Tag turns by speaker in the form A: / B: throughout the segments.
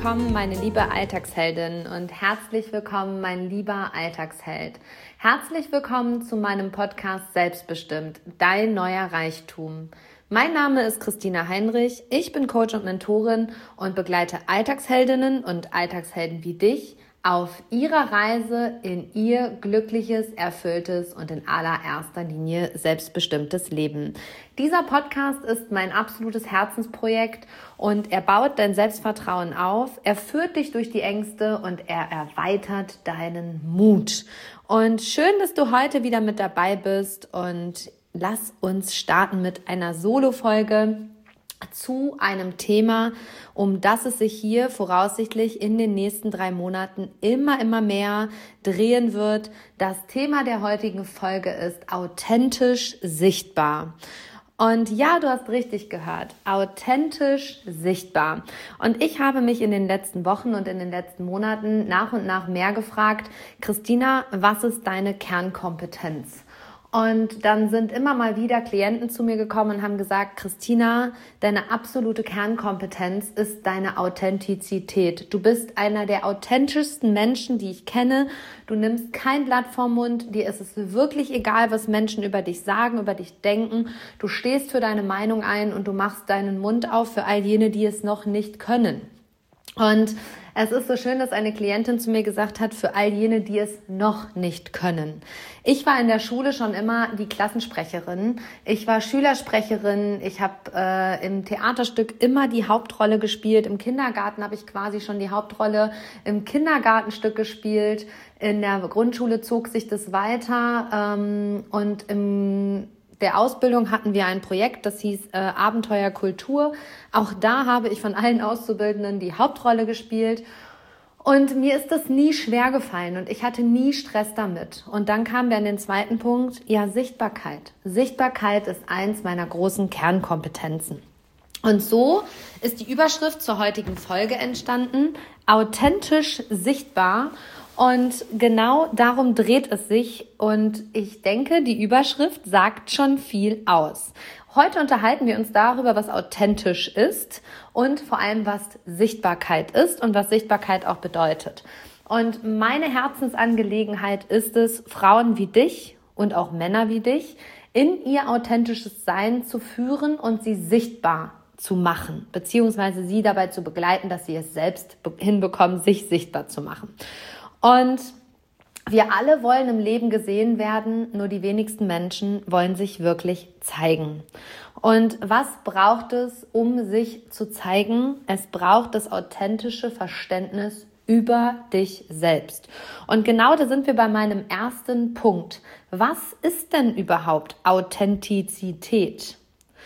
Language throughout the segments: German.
A: willkommen, meine liebe Alltagsheldin und herzlich willkommen, mein lieber Alltagsheld. Herzlich willkommen zu meinem Podcast Selbstbestimmt, dein neuer Reichtum. Mein Name ist Christina Heinrich, ich bin Coach und Mentorin und begleite Alltagsheldinnen und Alltagshelden wie dich auf ihrer Reise in ihr glückliches, erfülltes und in allererster Linie selbstbestimmtes Leben. Dieser Podcast ist mein absolutes Herzensprojekt und er baut dein Selbstvertrauen auf, er führt dich durch die Ängste und er erweitert deinen Mut. Und schön, dass du heute wieder mit dabei bist und lass uns starten mit einer Solo-Folge zu einem Thema, um das es sich hier voraussichtlich in den nächsten 3 Monaten immer mehr drehen wird. Das Thema der heutigen Folge ist authentisch sichtbar. Und ja, du hast richtig gehört, authentisch sichtbar. Und ich habe mich in den letzten Wochen und in den letzten Monaten nach und nach mehr gefragt, Christina, was ist deine Kernkompetenz? Und dann sind immer mal wieder Klienten zu mir gekommen und haben gesagt, Christina, deine absolute Kernkompetenz ist deine Authentizität. Du bist einer der authentischsten Menschen, die ich kenne. Du nimmst kein Blatt vorm Mund. Dir ist es wirklich egal, was Menschen über dich sagen, über dich denken. Du stehst für deine Meinung ein und du machst deinen Mund auf für all jene, die es noch nicht können. Und es ist so schön, dass eine Klientin zu mir gesagt hat, für all jene, die es noch nicht können. Ich war in der Schule schon immer die Klassensprecherin. Ich war Schülersprecherin. Ich habe im Theaterstück immer die Hauptrolle gespielt. Im Kindergarten habe ich quasi schon die Hauptrolle im Kindergartenstück gespielt. In der Grundschule zog sich das weiter und in der Ausbildung hatten wir ein Projekt, das hieß Abenteuer Kultur. Auch da habe ich von allen Auszubildenden die Hauptrolle gespielt. Und mir ist das nie schwer gefallen und ich hatte nie Stress damit. Und dann kamen wir an den zweiten Punkt, ja, Sichtbarkeit. Sichtbarkeit ist eins meiner großen Kernkompetenzen. Und so ist die Überschrift zur heutigen Folge entstanden, authentisch sichtbar. Und genau darum dreht es sich und ich denke, die Überschrift sagt schon viel aus. Heute unterhalten wir uns darüber, was authentisch ist und vor allem, was Sichtbarkeit ist und was Sichtbarkeit auch bedeutet. Und meine Herzensangelegenheit ist es, Frauen wie dich und auch Männer wie dich in ihr authentisches Sein zu führen und sie sichtbar zu machen, beziehungsweise sie dabei zu begleiten, dass sie es selbst hinbekommen, sich sichtbar zu machen. Und wir alle wollen im Leben gesehen werden, nur die wenigsten Menschen wollen sich wirklich zeigen. Und was braucht es, um sich zu zeigen? Es braucht das authentische Verständnis über dich selbst. Und genau da sind wir bei meinem ersten Punkt. Was ist denn überhaupt Authentizität?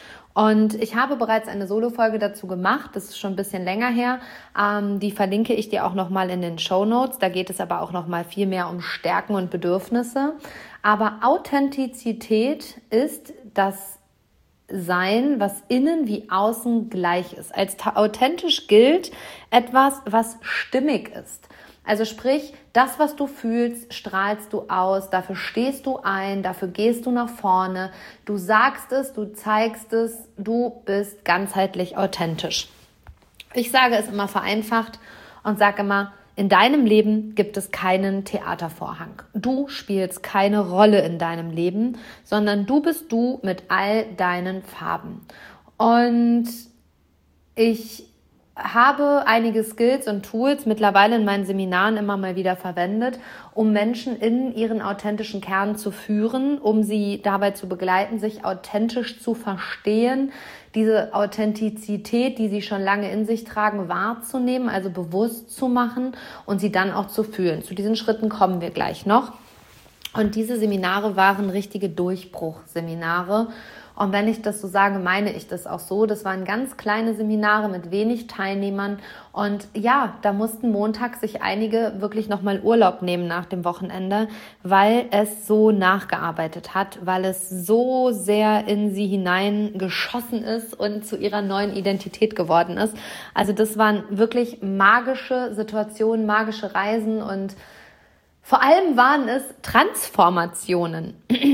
A: Und ich habe bereits eine Solo-Folge dazu gemacht, das ist schon ein bisschen länger her, die verlinke ich dir auch nochmal in den Shownotes, da geht es aber auch nochmal viel mehr um Stärken und Bedürfnisse. Aber Authentizität ist das Sein, was innen wie außen gleich ist. Als authentisch gilt etwas, was stimmig ist. Also sprich, das, was du fühlst, strahlst du aus, dafür stehst du ein, dafür gehst du nach vorne, du sagst es, du zeigst es, du bist ganzheitlich authentisch. Ich sage es immer vereinfacht und sage immer, in deinem Leben gibt es keinen Theatervorhang. Du spielst keine Rolle in deinem Leben, sondern du bist du mit all deinen Farben. Und ich habe einige Skills und Tools mittlerweile in meinen Seminaren immer mal wieder verwendet, um Menschen in ihren authentischen Kern zu führen, um sie dabei zu begleiten, sich authentisch zu verstehen, diese Authentizität, die sie schon lange in sich tragen, wahrzunehmen, also bewusst zu machen und sie dann auch zu fühlen. Zu diesen Schritten kommen wir gleich noch. Und diese Seminare waren richtige Durchbruchseminare. Und wenn ich das so sage, meine ich das auch so. Das waren ganz kleine Seminare mit wenig Teilnehmern. Und ja, da mussten montags sich einige wirklich nochmal Urlaub nehmen nach dem Wochenende, weil es so nachgearbeitet hat, weil es so sehr in sie hineingeschossen ist und zu ihrer neuen Identität geworden ist. Also das waren wirklich magische Situationen, magische Reisen und vor allem waren es Transformationen.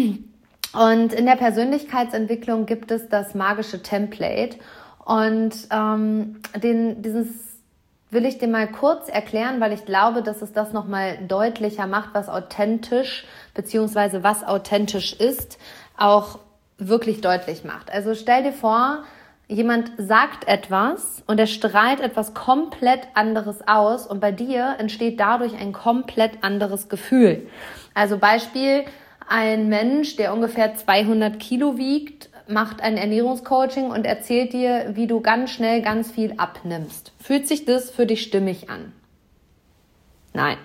A: Und in der Persönlichkeitsentwicklung gibt es das magische Template und will ich dir mal kurz erklären, weil ich glaube, dass es das nochmal deutlicher macht, was authentisch bzw. was authentisch ist, auch wirklich deutlich macht. Also stell dir vor, jemand sagt etwas und er strahlt etwas komplett anderes aus und bei dir entsteht dadurch ein komplett anderes Gefühl. Also Beispiel, ein Mensch, der ungefähr 200 Kilo wiegt, macht ein Ernährungscoaching und erzählt dir, wie du ganz schnell ganz viel abnimmst. Fühlt sich das für dich stimmig an? Nein.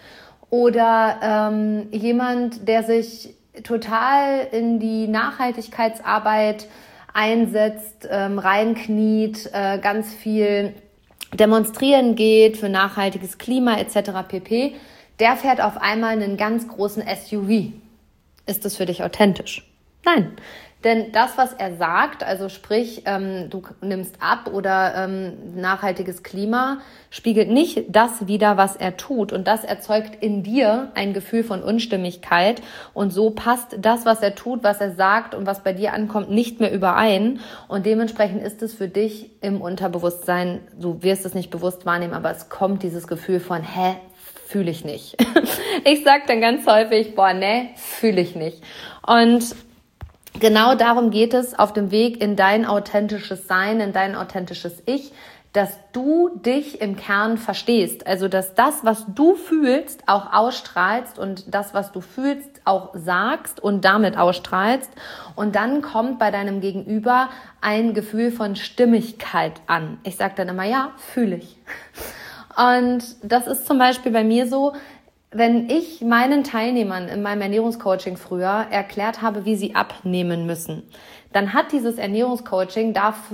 A: Oder jemand, der sich total in die Nachhaltigkeitsarbeit einsetzt, reinkniet, ganz viel demonstrieren geht für nachhaltiges Klima etc. pp., der fährt auf einmal einen ganz großen SUV. Ist das für dich authentisch? Nein. Denn das, was er sagt, also sprich, du nimmst ab oder nachhaltiges Klima, spiegelt nicht das wider, was er tut. Und das erzeugt in dir ein Gefühl von Unstimmigkeit. Und so passt das, was er tut, was er sagt und was bei dir ankommt, nicht mehr überein. Und dementsprechend ist es für dich im Unterbewusstsein, du wirst es nicht bewusst wahrnehmen, aber es kommt dieses Gefühl von, fühle ich nicht. Ich sage dann ganz häufig, fühle ich nicht. Und genau darum geht es auf dem Weg in dein authentisches Sein, in dein authentisches Ich, dass du dich im Kern verstehst. Also, dass das, was du fühlst, auch ausstrahlst und das, was du fühlst, auch sagst und damit ausstrahlst. Und dann kommt bei deinem Gegenüber ein Gefühl von Stimmigkeit an. Ich sage dann immer, ja, fühle ich. Und das ist zum Beispiel bei mir so, wenn ich meinen Teilnehmern in meinem Ernährungscoaching früher erklärt habe, wie sie abnehmen müssen, dann hat dieses Ernährungscoaching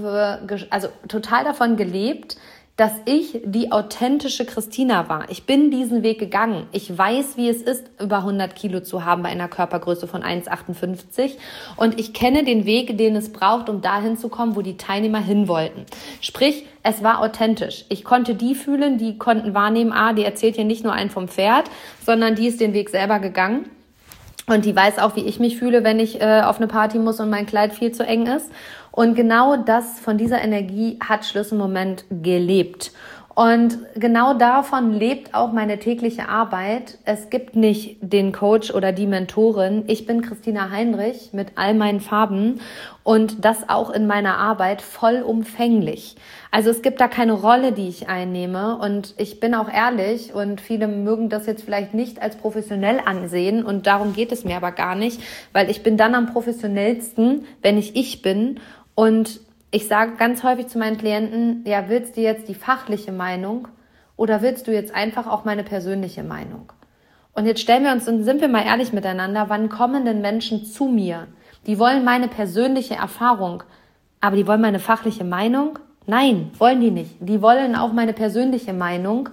A: total davon gelebt, dass ich die authentische Christina war. Ich bin diesen Weg gegangen. Ich weiß, wie es ist, über 100 Kilo zu haben bei einer Körpergröße von 1,58. Und ich kenne den Weg, den es braucht, um dahin zu kommen, wo die Teilnehmer hin wollten. Sprich, es war authentisch. Ich konnte die fühlen, die konnten wahrnehmen, die erzählt hier nicht nur einen vom Pferd, sondern die ist den Weg selber gegangen. Und die weiß auch, wie ich mich fühle, wenn ich auf eine Party muss und mein Kleid viel zu eng ist. Und genau das, von dieser Energie hat Schlüsselmoment gelebt. Und genau davon lebt auch meine tägliche Arbeit. Es gibt nicht den Coach oder die Mentorin. Ich bin Christina Heinrich mit all meinen Farben und das auch in meiner Arbeit vollumfänglich. Also es gibt da keine Rolle, die ich einnehme und ich bin auch ehrlich und viele mögen das jetzt vielleicht nicht als professionell ansehen und darum geht es mir aber gar nicht, weil ich bin dann am professionellsten, wenn ich bin und ich sage ganz häufig zu meinen Klienten, ja, willst du jetzt die fachliche Meinung oder willst du jetzt einfach auch meine persönliche Meinung? Und jetzt stellen wir uns und sind wir mal ehrlich miteinander, wann kommen denn Menschen zu mir? Die wollen meine persönliche Erfahrung, aber die wollen meine fachliche Meinung? Nein, wollen die nicht. Die wollen auch meine persönliche Meinung.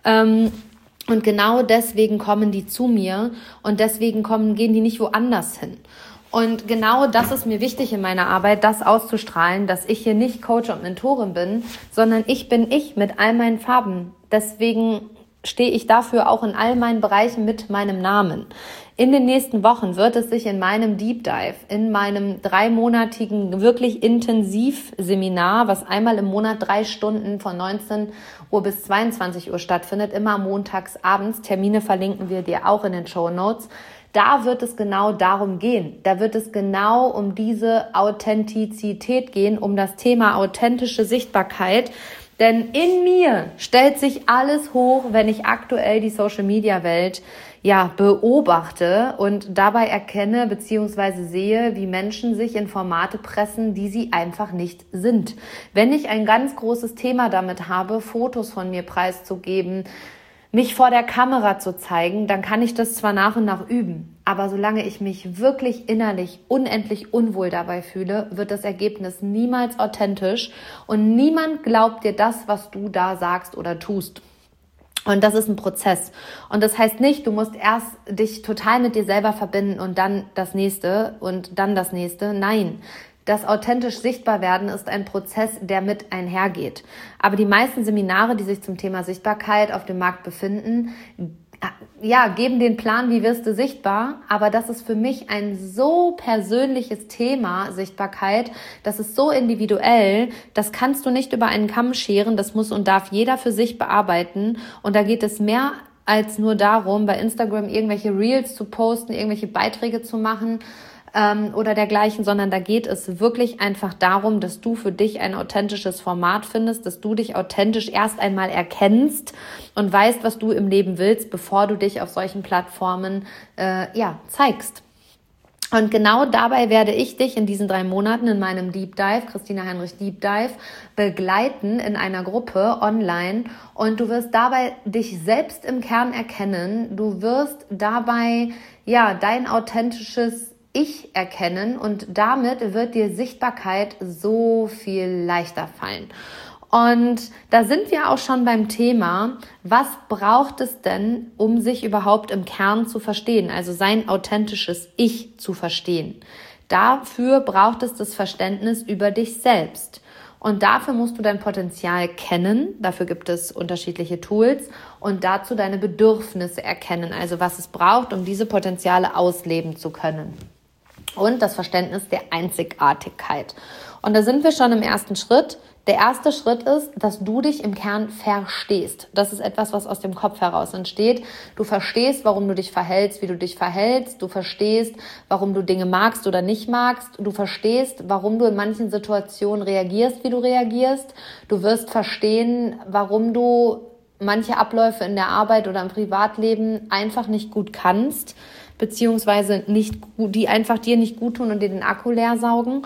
A: Und genau deswegen kommen die zu mir und deswegen gehen die nicht woanders hin. Und genau das ist mir wichtig in meiner Arbeit, das auszustrahlen, dass ich hier nicht Coach und Mentorin bin, sondern ich bin ich mit all meinen Farben. Deswegen stehe ich dafür auch in all meinen Bereichen mit meinem Namen. In den nächsten Wochen wird es sich in meinem Deep Dive, in meinem 3-monatigen, wirklich Intensivseminar, was einmal im Monat 3 Stunden von 19 Uhr bis 22 Uhr stattfindet, immer montags abends, Termine verlinken wir dir auch in den Shownotes. Da wird es genau darum gehen. Da wird es genau um diese Authentizität gehen, um das Thema authentische Sichtbarkeit. Denn in mir stellt sich alles hoch, wenn ich aktuell die Social-Media-Welt beobachte und dabei erkenne bzw. sehe, wie Menschen sich in Formate pressen, die sie einfach nicht sind. Wenn ich ein ganz großes Thema damit habe, Fotos von mir preiszugeben, mich vor der Kamera zu zeigen, dann kann ich das zwar nach und nach üben, aber solange ich mich wirklich innerlich unendlich unwohl dabei fühle, wird das Ergebnis niemals authentisch und niemand glaubt dir das, was du da sagst oder tust. Und das ist ein Prozess. Und das heißt nicht, du musst erst dich total mit dir selber verbinden und dann das Nächste und dann das Nächste. Nein. Das authentisch sichtbar werden ist ein Prozess, der mit einhergeht. Aber die meisten Seminare, die sich zum Thema Sichtbarkeit auf dem Markt befinden, geben den Plan, wie wirst du sichtbar, aber das ist für mich ein so persönliches Thema, Sichtbarkeit, das ist so individuell, das kannst du nicht über einen Kamm scheren, das muss und darf jeder für sich bearbeiten und da geht es mehr als nur darum, bei Instagram irgendwelche Reels zu posten, irgendwelche Beiträge zu machen, oder dergleichen, sondern da geht es wirklich einfach darum, dass du für dich ein authentisches Format findest, dass du dich authentisch erst einmal erkennst und weißt, was du im Leben willst, bevor du dich auf solchen Plattformen zeigst. Und genau dabei werde ich dich in diesen 3 Monaten in meinem Deep Dive, Christina Heinrich Deep Dive, begleiten in einer Gruppe online und du wirst dabei dich selbst im Kern erkennen. Du wirst dabei dein authentisches Ich erkennen und damit wird dir Sichtbarkeit so viel leichter fallen. Und da sind wir auch schon beim Thema, was braucht es denn, um sich überhaupt im Kern zu verstehen, also sein authentisches Ich zu verstehen. Dafür braucht es das Verständnis über dich selbst. Und dafür musst du dein Potenzial kennen, dafür gibt es unterschiedliche Tools und dazu deine Bedürfnisse erkennen, also was es braucht, um diese Potenziale ausleben zu können. Und das Verständnis der Einzigartigkeit. Und da sind wir schon im ersten Schritt. Der erste Schritt ist, dass du dich im Kern verstehst. Das ist etwas, was aus dem Kopf heraus entsteht. Du verstehst, warum du dich verhältst, wie du dich verhältst. Du verstehst, warum du Dinge magst oder nicht magst. Du verstehst, warum du in manchen Situationen reagierst, wie du reagierst. Du wirst verstehen, warum du manche Abläufe in der Arbeit oder im Privatleben einfach nicht gut kannst, beziehungsweise die einfach dir nicht gut tun und dir den Akku leer saugen.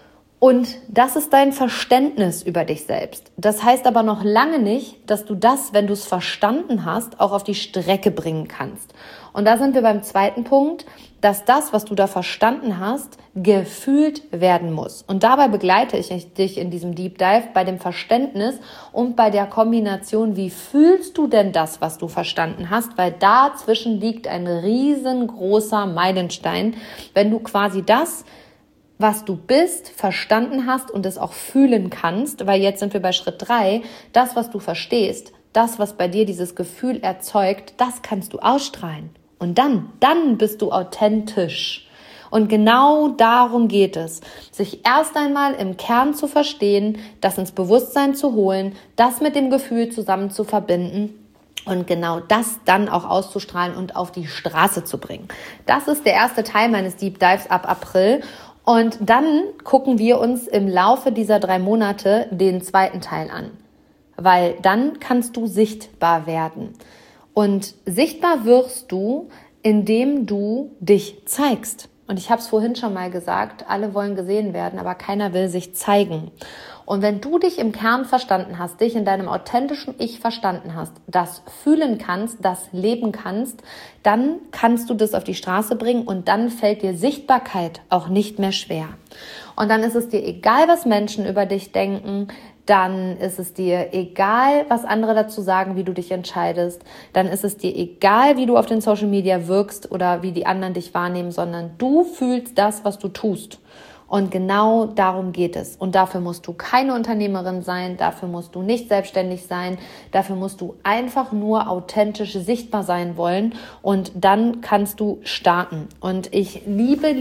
A: Und das ist dein Verständnis über dich selbst. Das heißt aber noch lange nicht, dass du das, wenn du es verstanden hast, auch auf die Strecke bringen kannst. Und da sind wir beim zweiten Punkt, dass das, was du da verstanden hast, gefühlt werden muss. Und dabei begleite ich dich in diesem Deep Dive bei dem Verständnis und bei der Kombination, wie fühlst du denn das, was du verstanden hast? Weil dazwischen liegt ein riesengroßer Meilenstein, wenn du quasi das, was du bist, verstanden hast und es auch fühlen kannst, weil jetzt sind wir bei Schritt 3, das, was du verstehst, das, was bei dir dieses Gefühl erzeugt, das kannst du ausstrahlen. Und dann bist du authentisch. Und genau darum geht es, sich erst einmal im Kern zu verstehen, das ins Bewusstsein zu holen, das mit dem Gefühl zusammen zu verbinden und genau das dann auch auszustrahlen und auf die Straße zu bringen. Das ist der erste Teil meines Deep Dives ab April. Und dann gucken wir uns im Laufe dieser 3 Monate den zweiten Teil an, weil dann kannst du sichtbar werden. Und sichtbar wirst du, indem du dich zeigst. Und ich habe es vorhin schon mal gesagt, alle wollen gesehen werden, aber keiner will sich zeigen. Und wenn du dich im Kern verstanden hast, dich in deinem authentischen Ich verstanden hast, das fühlen kannst, das leben kannst, dann kannst du das auf die Straße bringen und dann fällt dir Sichtbarkeit auch nicht mehr schwer. Und dann ist es dir egal, was Menschen über dich denken, dann ist es dir egal, was andere dazu sagen, wie du dich entscheidest, dann ist es dir egal, wie du auf den Social Media wirkst oder wie die anderen dich wahrnehmen, sondern du fühlst das, was du tust. Und genau darum geht es. Und dafür musst du keine Unternehmerin sein, dafür musst du nicht selbstständig sein, dafür musst du einfach nur authentisch sichtbar sein wollen und dann kannst du starten. Und ich liebe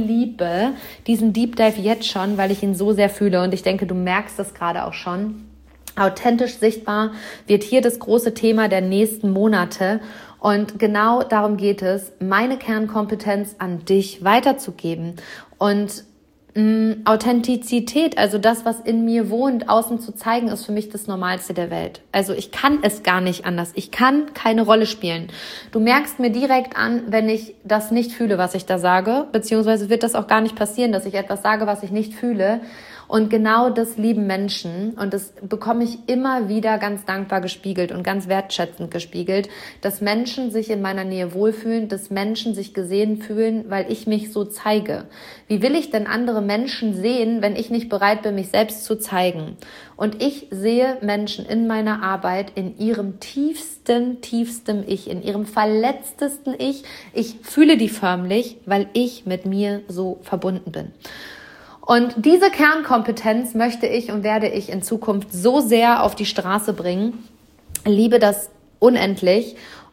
A: diesen Deep Dive jetzt schon, weil ich ihn so sehr fühle und ich denke, du merkst das gerade auch schon. Authentisch sichtbar wird hier das große Thema der nächsten Monate. Und genau darum geht es, meine Kernkompetenz an dich weiterzugeben. Und Authentizität, also das, was in mir wohnt, außen zu zeigen, ist für mich das Normalste der Welt. Also ich kann es gar nicht anders. Ich kann keine Rolle spielen. Du merkst mir direkt an, wenn ich das nicht fühle, was ich da sage, beziehungsweise wird das auch gar nicht passieren, dass ich etwas sage, was ich nicht fühle. Und genau das lieben Menschen und das bekomme ich immer wieder ganz dankbar gespiegelt und ganz wertschätzend gespiegelt, dass Menschen sich in meiner Nähe wohlfühlen, dass Menschen sich gesehen fühlen, weil ich mich so zeige. Wie will ich denn andere Menschen sehen, wenn ich nicht bereit bin, mich selbst zu zeigen? Und ich sehe Menschen in meiner Arbeit in ihrem tiefsten Ich, in ihrem verletztesten Ich. Ich fühle die förmlich, weil ich mit mir so verbunden bin. Und diese Kernkompetenz möchte ich und werde ich in Zukunft so sehr auf die Straße bringen. Liebe das unendlich.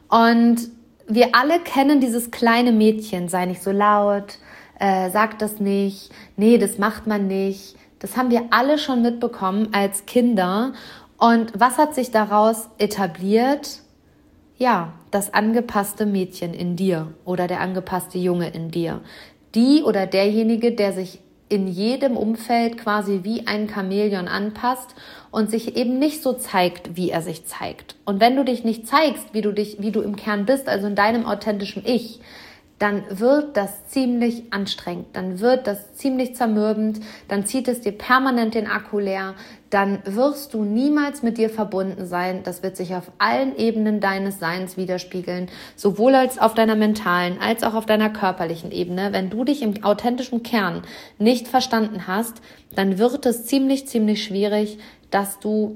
A: Und wir alle kennen dieses kleine Mädchen, sei nicht so laut, sag das nicht, nee, das macht man nicht. Das haben wir alle schon mitbekommen als Kinder. Und was hat sich daraus etabliert? Ja, das angepasste Mädchen in dir oder der angepasste Junge in dir. Die oder derjenige, der sich in jedem Umfeld quasi wie ein Chamäleon anpasst und sich eben nicht so zeigt, wie er sich zeigt. Und wenn du dich nicht zeigst, wie du im Kern bist, also in deinem authentischen Ich, dann wird das ziemlich anstrengend, dann wird das ziemlich zermürbend, dann zieht es dir permanent den Akku leer, dann wirst du niemals mit dir verbunden sein. Das wird sich auf allen Ebenen deines Seins widerspiegeln, sowohl als auf deiner mentalen als auch auf deiner körperlichen Ebene. Wenn du dich im authentischen Kern nicht verstanden hast, dann wird es ziemlich schwierig, dass du,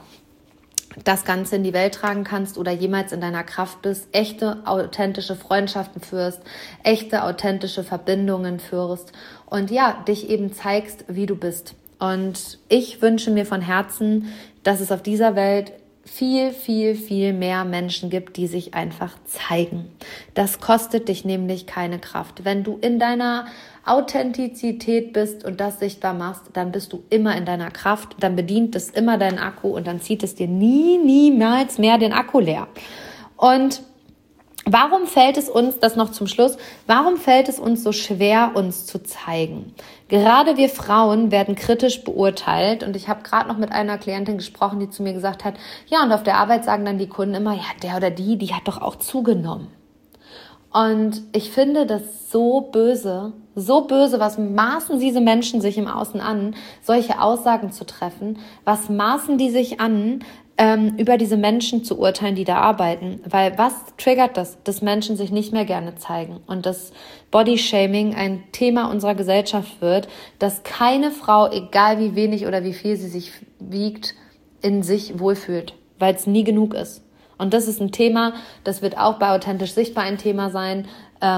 A: das Ganze in die Welt tragen kannst oder jemals in deiner Kraft bist, echte, authentische Freundschaften führst, echte, authentische Verbindungen führst und dich eben zeigst, wie du bist. Und ich wünsche mir von Herzen, dass es auf dieser Welt viel mehr Menschen gibt, die sich einfach zeigen. Das kostet dich nämlich keine Kraft. Wenn du in deiner Authentizität bist und das sichtbar machst, dann bist du immer in deiner Kraft, dann bedient es immer deinen Akku und dann zieht es dir niemals mehr den Akku leer. Und warum fällt es uns, das noch zum Schluss, warum fällt es uns so schwer, uns zu zeigen? Gerade wir Frauen werden kritisch beurteilt und ich habe gerade noch mit einer Klientin gesprochen, die zu mir gesagt hat, ja, und auf der Arbeit sagen dann die Kunden immer, ja, der oder die hat doch auch zugenommen. Und ich finde das so böse, was maßen diese Menschen sich im Außen an, solche Aussagen zu treffen, was maßen die sich an, über diese Menschen zu urteilen, die da arbeiten. Weil was triggert das? Dass Menschen sich nicht mehr gerne zeigen und dass Bodyshaming ein Thema unserer Gesellschaft wird, dass keine Frau, egal wie wenig oder wie viel sie sich wiegt, in sich wohlfühlt, weil es nie genug ist. Und das ist ein Thema, das wird auch bei Authentisch Sichtbar ein Thema sein.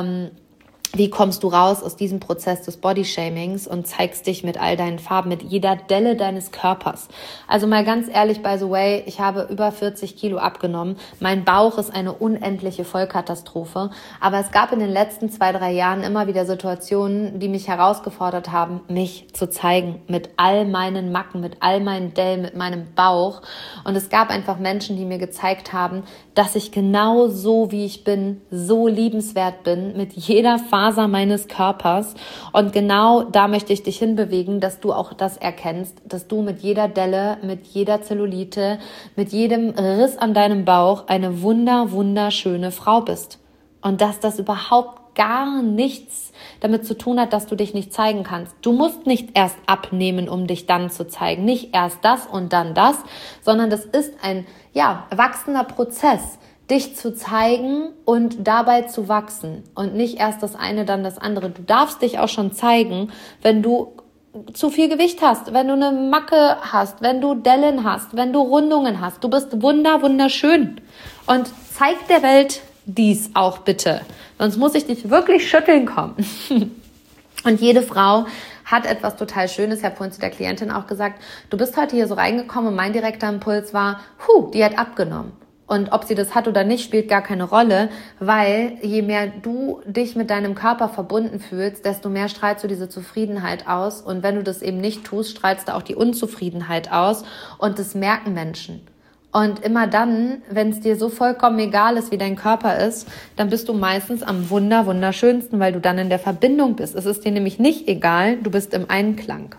A: Wie kommst du raus aus diesem Prozess des Bodyshamings und zeigst dich mit all deinen Farben, mit jeder Delle deines Körpers? Also mal ganz ehrlich, by the way, ich habe über 40 Kilo abgenommen. Mein Bauch ist eine unendliche Vollkatastrophe. Aber es gab in den letzten 2-3 Jahren immer wieder Situationen, die mich herausgefordert haben, mich zu zeigen. Mit all meinen Macken, mit all meinen Dellen, mit meinem Bauch. Und es gab einfach Menschen, die mir gezeigt haben, dass ich genau so, wie ich bin, so liebenswert bin, mit jeder Faser meines Körpers. Und genau da möchte ich dich hinbewegen, dass du auch das erkennst, dass du mit jeder Delle, mit jeder Zellulite, mit jedem Riss an deinem Bauch eine wunderschöne Frau bist. Und dass das überhaupt gar nichts damit zu tun hat, dass du dich nicht zeigen kannst. Du musst nicht erst abnehmen, um dich dann zu zeigen. Nicht erst das und dann das, sondern das ist ein wachsender Prozess, dich zu zeigen und dabei zu wachsen und nicht erst das eine, dann das andere. Du darfst dich auch schon zeigen, wenn du zu viel Gewicht hast, wenn du eine Macke hast, wenn du Dellen hast, wenn du Rundungen hast. Du bist wunderschön und zeig der Welt dies auch bitte. Sonst muss ich dich wirklich schütteln kommen. Und jede Frau hat etwas total Schönes. Ich habe vorhin zu der Klientin auch gesagt, du bist heute hier so reingekommen und mein direkter Impuls war, die hat abgenommen. Und ob sie das hat oder nicht, spielt gar keine Rolle, weil je mehr du dich mit deinem Körper verbunden fühlst, desto mehr strahlst du diese Zufriedenheit aus. Und wenn du das eben nicht tust, strahlst du auch die Unzufriedenheit aus. Und das merken Menschen. Und immer dann, wenn es dir so vollkommen egal ist, wie dein Körper ist, dann bist du meistens am wunderschönsten, weil du dann in der Verbindung bist. Es ist dir nämlich nicht egal, du bist im Einklang.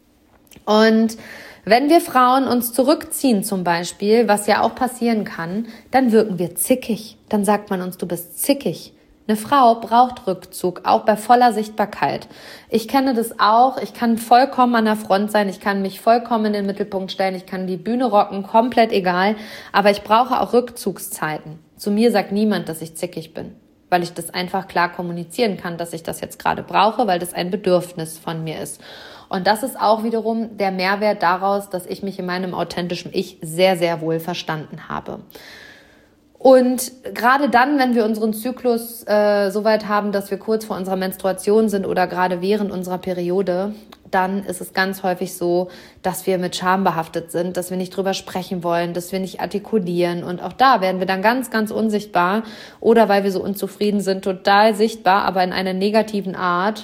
A: Und wenn wir Frauen uns zurückziehen zum Beispiel, was ja auch passieren kann, dann wirken wir zickig. Dann sagt man uns, du bist zickig. Eine Frau braucht Rückzug, auch bei voller Sichtbarkeit. Ich kenne das auch. Ich kann vollkommen an der Front sein. Ich kann mich vollkommen in den Mittelpunkt stellen. Ich kann die Bühne rocken, komplett egal. Aber ich brauche auch Rückzugszeiten. Zu mir sagt niemand, dass ich zickig bin, weil ich das einfach klar kommunizieren kann, dass ich das jetzt gerade brauche, weil das ein Bedürfnis von mir ist. Und das ist auch wiederum der Mehrwert daraus, dass ich mich in meinem authentischen Ich sehr wohl verstanden habe. Und gerade dann, wenn wir unseren Zyklus so weit haben, dass wir kurz vor unserer Menstruation sind oder gerade während unserer Periode, dann ist es ganz häufig so, dass wir mit Scham behaftet sind, dass wir nicht drüber sprechen wollen, dass wir nicht artikulieren. Und auch da werden wir dann ganz, ganz unsichtbar oder weil wir so unzufrieden sind, total sichtbar, aber in einer negativen Art.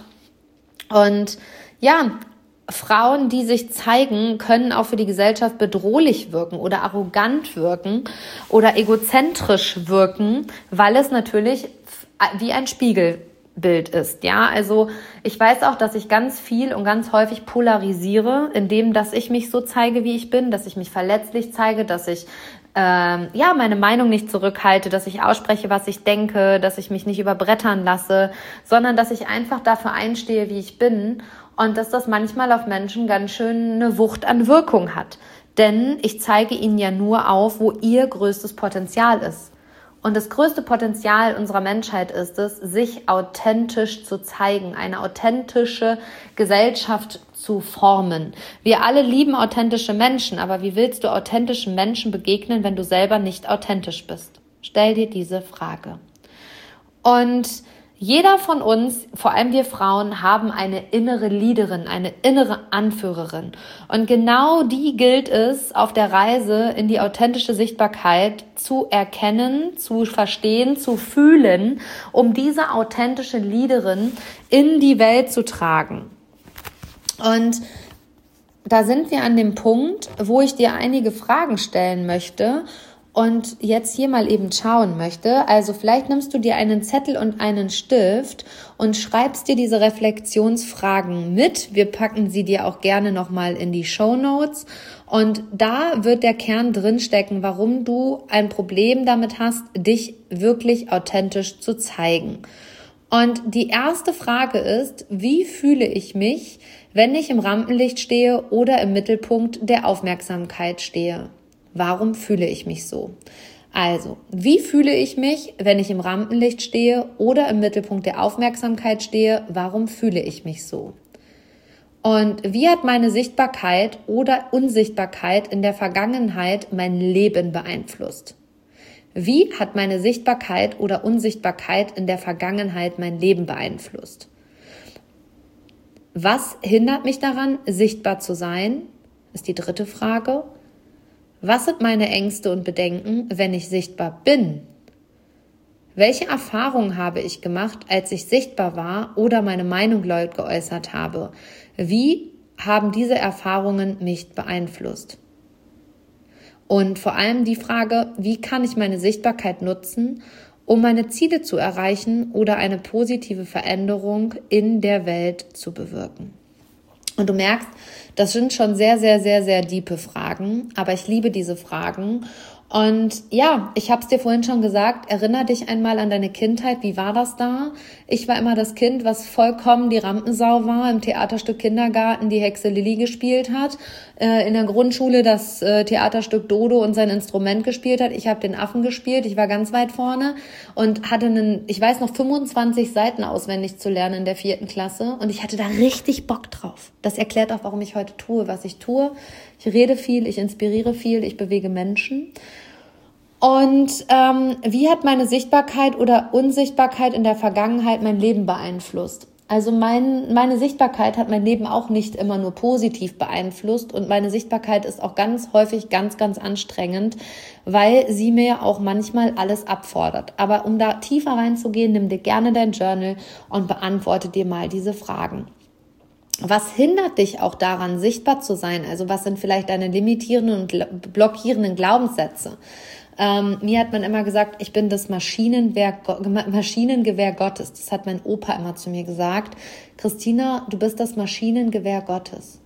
A: Und ja, Frauen, die sich zeigen, können auch für die Gesellschaft bedrohlich wirken oder arrogant wirken oder egozentrisch wirken, weil es natürlich wie ein Spiegelbild ist. Ja, also ich weiß auch, dass ich ganz viel und ganz häufig polarisiere, indem, dass ich mich so zeige, wie ich bin, dass ich mich verletzlich zeige, dass ich meine Meinung nicht zurückhalte, dass ich ausspreche, was ich denke, dass ich mich nicht überbrettern lasse, sondern dass ich einfach dafür einstehe, wie ich bin. Und dass das manchmal auf Menschen ganz schön eine Wucht an Wirkung hat. Denn ich zeige ihnen ja nur auf, wo ihr größtes Potenzial ist. Und das größte Potenzial unserer Menschheit ist es, sich authentisch zu zeigen, eine authentische Gesellschaft zu formen. Wir alle lieben authentische Menschen, aber wie willst du authentischen Menschen begegnen, wenn du selber nicht authentisch bist? Stell dir diese Frage. Und jeder von uns, vor allem wir Frauen, haben eine innere Leaderin, eine innere Anführerin. Und genau die gilt es auf der Reise in die authentische Sichtbarkeit zu erkennen, zu verstehen, zu fühlen, um diese authentische Leaderin in die Welt zu tragen. Und da sind wir an dem Punkt, wo ich dir einige Fragen stellen möchte und jetzt hier mal eben schauen möchte. Also vielleicht nimmst du dir einen Zettel und einen Stift und schreibst dir diese Reflexionsfragen mit. Wir packen sie dir auch gerne nochmal in die Shownotes. Und da wird der Kern drinstecken, warum du ein Problem damit hast, dich wirklich authentisch zu zeigen. Und die erste Frage ist, wie fühle ich mich, wenn ich im Rampenlicht stehe oder im Mittelpunkt der Aufmerksamkeit stehe? Warum fühle ich mich so? Also, wie fühle ich mich, wenn ich im Rampenlicht stehe oder im Mittelpunkt der Aufmerksamkeit stehe? Warum fühle ich mich so? Und wie hat meine Sichtbarkeit oder Unsichtbarkeit in der Vergangenheit mein Leben beeinflusst? Wie hat meine Sichtbarkeit oder Unsichtbarkeit in der Vergangenheit mein Leben beeinflusst? Was hindert mich daran, sichtbar zu sein? Ist die dritte Frage. Was sind meine Ängste und Bedenken, wenn ich sichtbar bin? Welche Erfahrungen habe ich gemacht, als ich sichtbar war oder meine Meinung laut geäußert habe? Wie haben diese Erfahrungen mich beeinflusst? Und vor allem die Frage, wie kann ich meine Sichtbarkeit nutzen, um meine Ziele zu erreichen oder eine positive Veränderung in der Welt zu bewirken? Und du merkst, das sind schon sehr, sehr, sehr, sehr tiefe Fragen, aber ich liebe diese Fragen. Und ja, ich habe es dir vorhin schon gesagt, erinnere dich einmal an deine Kindheit. Wie war das da? Ich war immer das Kind, was vollkommen die Rampensau war, im Theaterstück Kindergarten die Hexe Lilli gespielt hat, in der Grundschule das Theaterstück Dodo und sein Instrument gespielt hat. Ich habe den Affen gespielt, ich war ganz weit vorne und hatte ich weiß noch, 25 Seiten auswendig zu lernen in der 4. Klasse und ich hatte da richtig Bock drauf. Das erklärt auch, warum ich heute tue, was ich tue. Ich rede viel, ich inspiriere viel, ich bewege Menschen. Und wie hat meine Sichtbarkeit oder Unsichtbarkeit in der Vergangenheit mein Leben beeinflusst? Also meine Sichtbarkeit hat mein Leben auch nicht immer nur positiv beeinflusst und meine Sichtbarkeit ist auch ganz häufig ganz, ganz anstrengend, weil sie mir auch manchmal alles abfordert. Aber um da tiefer reinzugehen, nimm dir gerne dein Journal und beantworte dir mal diese Fragen. Was hindert dich auch daran, sichtbar zu sein? Also was sind vielleicht deine limitierenden und blockierenden Glaubenssätze? Mir hat man immer gesagt, ich bin das Maschinengewehr Gottes. Das hat mein Opa immer zu mir gesagt. Christina, du bist das Maschinengewehr Gottes.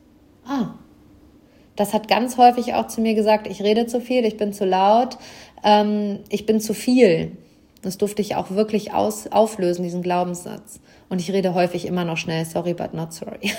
A: Das hat ganz häufig auch zu mir gesagt, ich rede zu viel, ich bin zu laut, ich bin zu viel. Das durfte ich auch wirklich auflösen, diesen Glaubenssatz. Und ich rede häufig immer noch schnell, sorry, but not sorry.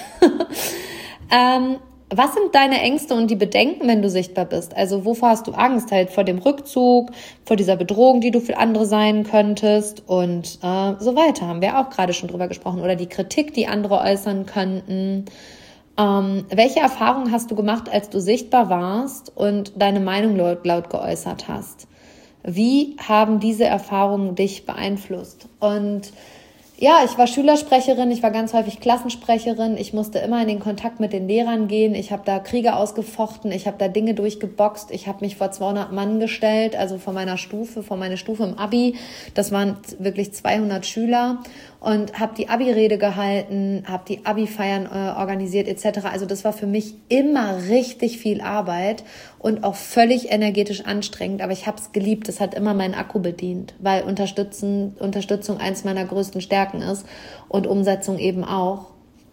A: Was sind deine Ängste und die Bedenken, wenn du sichtbar bist? Also wovor hast du Angst? Halt vor dem Rückzug, vor dieser Bedrohung, die du für andere sein könntest und so weiter. Haben wir auch gerade schon drüber gesprochen. Oder die Kritik, die andere äußern könnten. Welche Erfahrungen hast du gemacht, als du sichtbar warst und deine Meinung laut geäußert hast? Wie haben diese Erfahrungen dich beeinflusst? Und ja, ich war Schülersprecherin, ich war ganz häufig Klassensprecherin, ich musste immer in den Kontakt mit den Lehrern gehen, ich habe da Kriege ausgefochten, ich habe da Dinge durchgeboxt, ich habe mich vor 200 Mann gestellt, also vor meine Stufe im Abi, das waren wirklich 200 Schüler und habe die Abi-Rede gehalten, habe die Abi-Feiern organisiert etc. Also das war für mich immer richtig viel Arbeit und auch völlig energetisch anstrengend, aber ich habe es geliebt, es hat immer meinen Akku bedient, weil Unterstützung eins meiner größten Stärken ist und Umsetzung eben auch.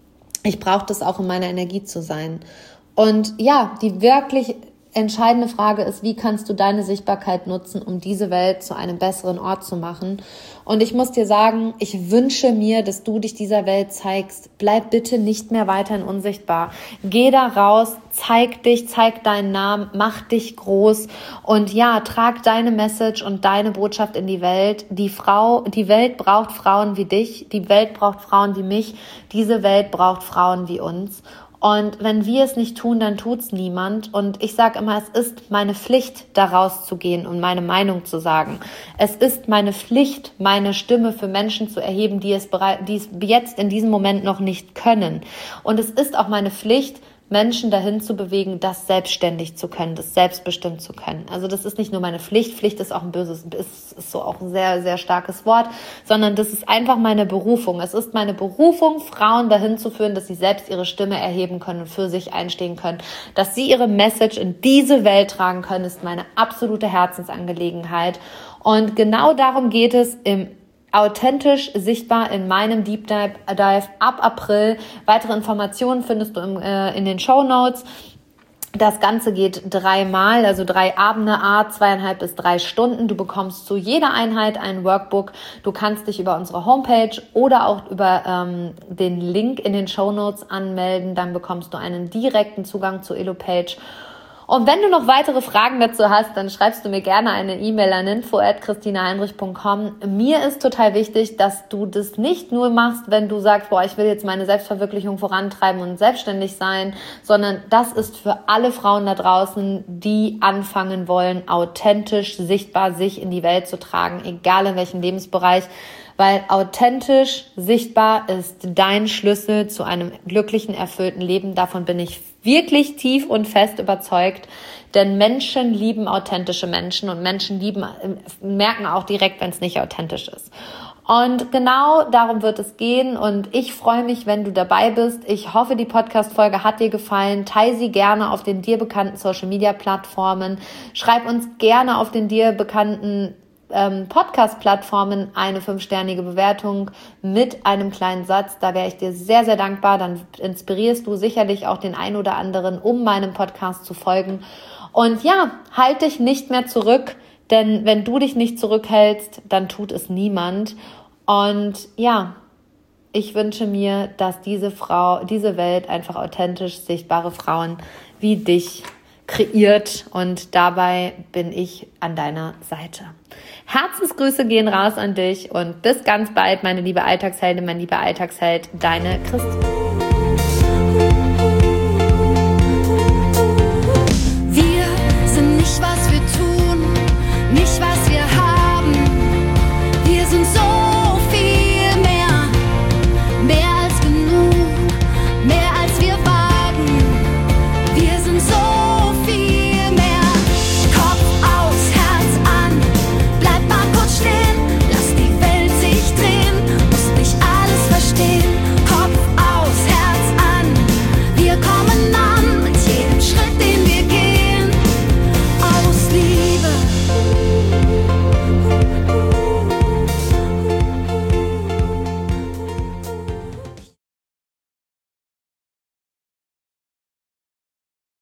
A: Ich brauche das auch, um meine Energie zu sein. Und ja, die wirklich entscheidende Frage ist, wie kannst du deine Sichtbarkeit nutzen, um diese Welt zu einem besseren Ort zu machen? Und ich muss dir sagen, ich wünsche mir, dass du dich dieser Welt zeigst. Bleib bitte nicht mehr weiterhin unsichtbar. Geh da raus, zeig dich, zeig deinen Namen, mach dich groß und ja, trag deine Message und deine Botschaft in die Welt. Die Welt braucht Frauen wie dich, die Welt braucht Frauen wie mich, diese Welt braucht Frauen wie uns. Und wenn wir es nicht tun, dann tut's niemand. Und ich sage immer, es ist meine Pflicht, da rauszugehen und meine Meinung zu sagen. Es ist meine Pflicht, meine Stimme für Menschen zu erheben, die es jetzt in diesem Moment noch nicht können. Und es ist auch meine Pflicht, Menschen dahin zu bewegen, das selbstständig zu können, das selbstbestimmt zu können. Also das ist nicht nur meine Pflicht. Pflicht ist auch ist so auch ein sehr, sehr starkes Wort, sondern das ist einfach meine Berufung. Es ist meine Berufung, Frauen dahin zu führen, dass sie selbst ihre Stimme erheben können und für sich einstehen können. Dass sie ihre Message in diese Welt tragen können, ist meine absolute Herzensangelegenheit. Und genau darum geht es im Authentisch sichtbar in meinem Deep Dive ab April. Weitere Informationen findest du in den Shownotes. Das Ganze geht 3 Mal, also 3 Abende, 2,5 bis 3 Stunden. Du bekommst zu jeder Einheit ein Workbook. Du kannst dich über unsere Homepage oder auch über den Link in den Shownotes anmelden. Dann bekommst du einen direkten Zugang zur Elo-Page. Und wenn du noch weitere Fragen dazu hast, dann schreibst du mir gerne eine E-Mail an info@christinaheinrich.com. Mir ist total wichtig, dass du das nicht nur machst, wenn du sagst, ich will jetzt meine Selbstverwirklichung vorantreiben und selbstständig sein, sondern das ist für alle Frauen da draußen, die anfangen wollen, authentisch, sichtbar sich in die Welt zu tragen, egal in welchem Lebensbereich. Weil authentisch sichtbar ist dein Schlüssel zu einem glücklichen, erfüllten Leben. Davon bin ich wirklich tief und fest überzeugt. Denn Menschen lieben authentische Menschen und Menschen merken auch direkt, wenn es nicht authentisch ist. Und genau darum wird es gehen und ich freue mich, wenn du dabei bist. Ich hoffe, die Podcast-Folge hat dir gefallen. Teile sie gerne auf den dir bekannten Social-Media-Plattformen. Schreib uns gerne auf den dir bekannten Podcast-Plattformen eine 5-sternige Bewertung mit einem kleinen Satz. Da wäre ich dir sehr, sehr dankbar. Dann inspirierst du sicherlich auch den einen oder anderen, um meinem Podcast zu folgen. Und ja, halt dich nicht mehr zurück, denn wenn du dich nicht zurückhältst, dann tut es niemand. Und ja, ich wünsche mir, dass diese Welt einfach authentisch sichtbare Frauen wie dich kreiert und dabei bin ich an deiner Seite. Herzensgrüße gehen raus an dich und bis ganz bald, meine liebe Alltagsheldin, mein lieber Alltagsheld, deine Christine.